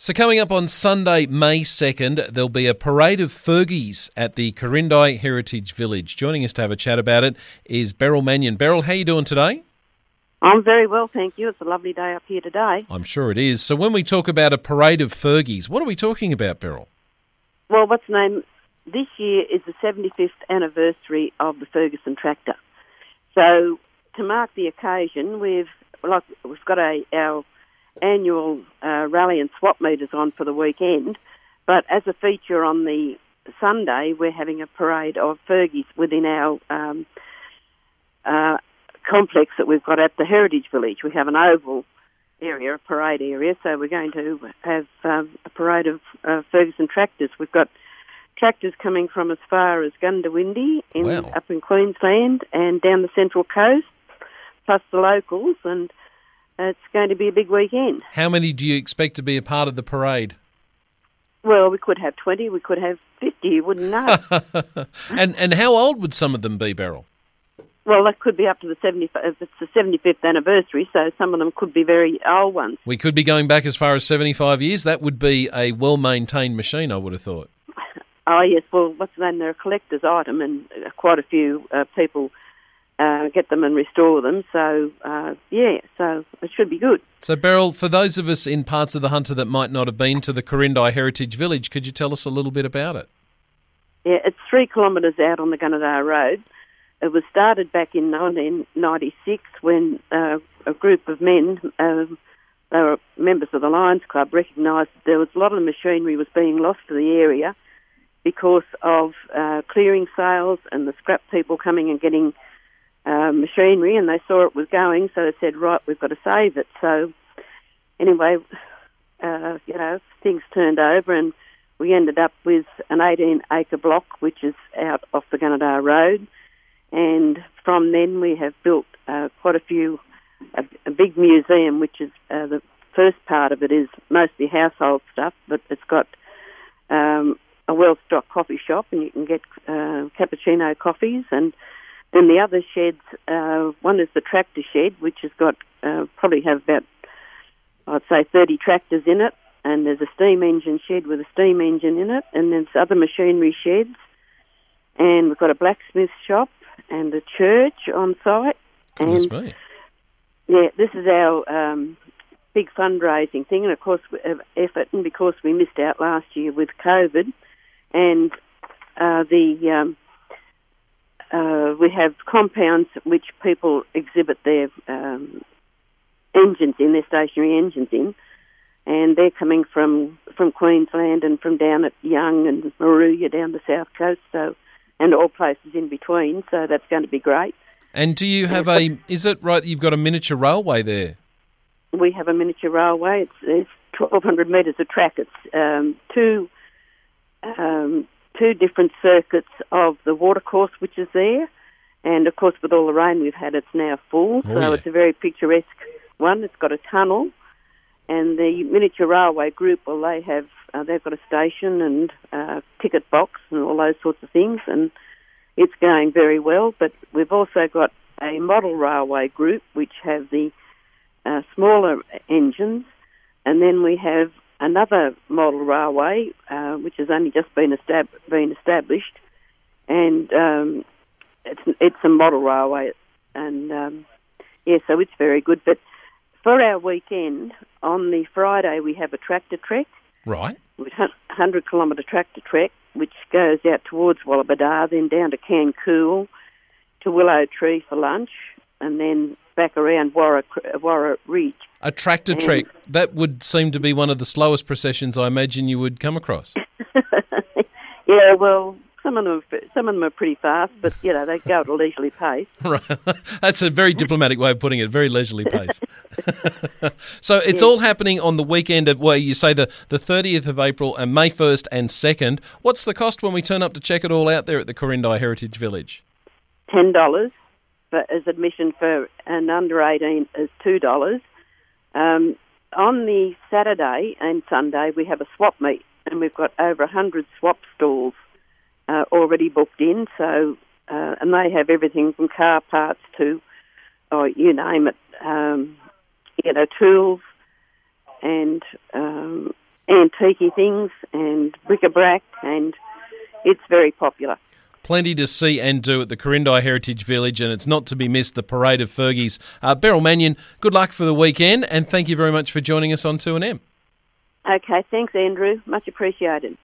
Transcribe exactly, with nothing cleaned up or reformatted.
So coming up on Sunday, May second, there'll be a parade of Fergies at the Quirindi Heritage Village. Joining us to have a chat about it is Beryl Mannion. Beryl, how are you doing today? I'm very well, thank you. It's a lovely day up here today. I'm sure it is. So when we talk about a parade of Fergies, what are we talking about, Beryl? Well, what's the name? This year is the seventy-fifth anniversary of the Ferguson tractor. So to mark the occasion, we've like we've got a our annual uh, rally and swap meters on for the weekend, but as a feature on the Sunday, we're having a parade of Fergies within our um, uh, complex that we've got at the Heritage Village. We have an oval area, a parade area, so we're going to have um, a parade of uh, Ferguson tractors. We've got tractors coming from as far as Gundawindi in, Wow. up in Queensland and down the Central Coast, plus the locals, and it's going to be a big weekend. How many do you expect to be a part of the parade? Well, we could have twenty, we could have fifty, you wouldn't know. and and how old would some of them be, Beryl? Well, that could be up to the seventy-fifth, it's the seventy-fifth anniversary, so some of them could be very old ones. We could be going back as far as seventy-five years. That would be a well-maintained machine, I would have thought. Oh, yes, well, what's the name? They're a collector's item, and uh, quite a few uh, people uh, get them and restore them, so, uh, yeah, so it should be good. So, Beryl, for those of us in parts of the Hunter that might not have been to the Quirindi Heritage Village, could you tell us a little bit about it? Yeah, it's three kilometres out on the Gunnedah Road. It was started back in nineteen ninety-six when uh, a group of men, uh, they were members of the Lions Club, recognised that there was a lot of the machinery was being lost to the area because of uh, clearing sales and the scrap people coming and getting uh, machinery, and they saw it was going, so they said, right, we've got to save it. So anyway, uh, you know, things turned over and we ended up with an eighteen acre block, which is out off the Gunnedah Road. And from then we have built uh, quite a few, a, a big museum, which is uh, the first part of it is mostly household stuff, but it's got um, a well-stocked coffee shop and you can get uh, cappuccino coffees. And then the other sheds, uh, one is the tractor shed, which has got, uh, probably have about, I'd say, thirty tractors in it. And there's a steam engine shed with a steam engine in it. And there's other machinery sheds. And we've got a blacksmith shop and a church on site. Goodness and, me. Yeah, this is our um, big fundraising thing, and of course, uh, effort, and because we missed out last year with COVID, and uh, the um, uh, we have compounds which people exhibit their um, engines in, their stationary engines in, and they're coming from, from Queensland and from down at Young and Moruya down the south coast, so and all places in between, so that's going to be great. And do you have a, is it right that you've got a miniature railway there? We have a miniature railway. It's, it's twelve hundred metres of track. It's um, two, um, two different circuits of the watercourse which is there, and of course with all the rain we've had, it's now full, oh, so yeah. It's a very picturesque one. It's got a tunnel, and the miniature railway group, well, they have uh, they've got a station and uh, ticket box and all those sorts of things, and it's going very well. But we've also got a model railway group which have the uh, smaller engines, and then we have another model railway uh, which has only just been, estab- been established, and um, it's it's a model railway, and um, yeah, so it's very good. But for our weekend, on the Friday, we have a tractor trek. Right. With one hundred kilometre tractor trek, which goes out towards Wallabadar, then down to Cancool, to Willow Tree for lunch, and then back around Warra, Warra Ridge. A tractor and trek. That would seem to be one of the slowest processions I imagine you would come across. Yeah, well, some of them are, some of them are pretty fast, but you know they go at a leisurely pace. Right. That's a very diplomatic way of putting it. Very leisurely pace. So it's Yeah. all happening on the weekend of, well, you say the, the thirtieth of April and May first and second. What's the cost when we turn up to check it all out there at the Quirindi Heritage Village? ten dollars for, as admission for an under eighteen is two dollars. Um, on the Saturday and Sunday we have a swap meet, and we've got over one hundred swap stalls uh, already booked in, so uh, and they have everything from car parts to, oh, you name it, um, you know, tools and um, antique things and bric-a-brac, and it's very popular. Plenty to see and do at the Corindai Heritage Village, and it's not to be missed, the Parade of Fergies. Uh, Beryl Mannion, good luck for the weekend, and thank you very much for joining us on two N M. Okay, thanks, Andrew. Much appreciated.